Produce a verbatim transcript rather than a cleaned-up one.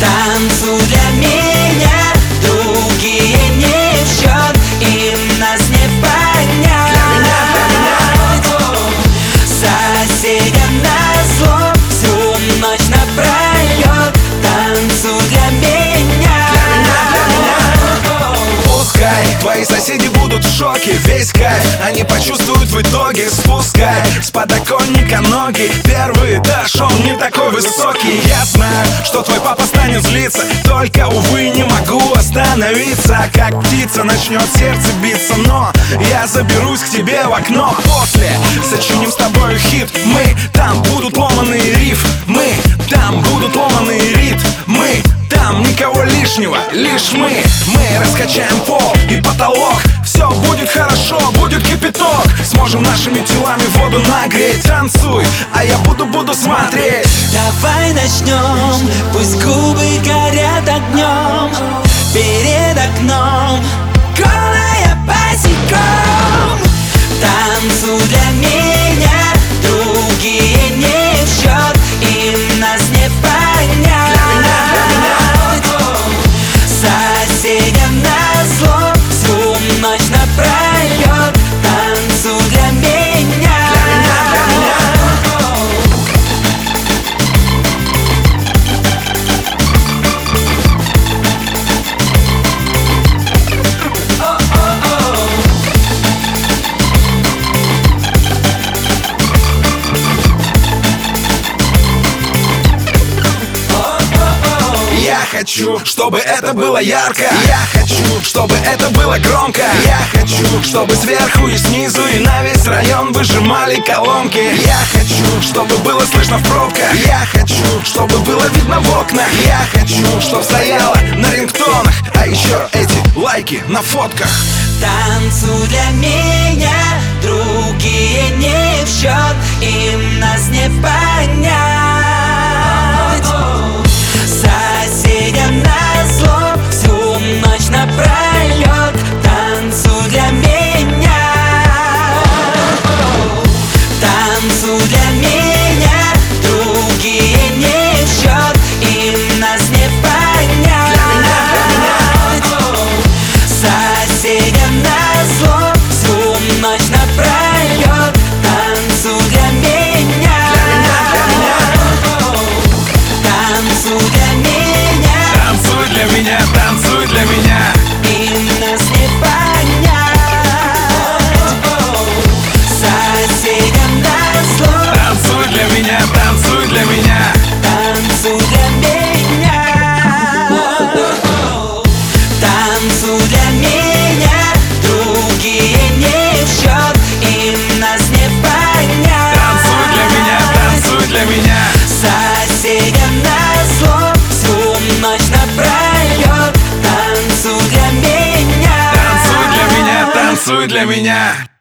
Танцуй для меня, другие не в счет, им нас не понять. Соседям назло всю ночь напролет. Танцуй для меня. Пускай твои соседи будут в шоке, весь кайф они почувствуют в итоге. Спускай с подоконника ноги, первый этаж, он не такой высокий. Я знаю, что твой папа станет злиться, только, увы, не могу остановиться. Как птица начнет сердце биться, но я заберусь к тебе в окно. После сочиним с тобой хит, мы, там будут ломаные риф, мы, там будут ломаные рит, мы, там никого лишнего, лишь мы. Мы раскачаем пол и потолок, все будет хорошо, будет кипяток. Сможем нашими телами воду нагреть. Танцуй, а я буду-буду смотреть. Давай начнем, пусть губы горят огнем. Перед окном голая босиком. Танцуй для меня, другие не в счет, им нас не понять. Соседям назло всю ночь напролет. Танцуй для меня. Я хочу, чтобы это было ярко. Я хочу, чтобы это было громко. Я хочу, чтобы сверху и снизу и на весь район выжимали колонки. Я хочу, чтобы было слышно в пробках. Я хочу, чтобы было видно в окнах. Я хочу, чтобы стояло на рингтонах, а еще эти лайки на фотках. Танцуй для меня, другие не в счет, им нас не понять. Соседям назло всю ночь напролет. Танцуй для меня. Танцуй для меня, другие не в счет, им нас не понять. Соседям назло всю ночь напролет. Танцуй для меня. Танцуй для меня. Танцуй для меня, танцуй для меня. Им нас не понять. Соседям назло. Танцуй для меня, танцуй для меня. Танцуй для меня. Танцуй для меня, другие не в счет, им нас не понять. Танцуй для меня, танцуй для меня. Соседям назло всю ночь напролет. Танцуй для меня. Танцуй для меня, танцуй для меня.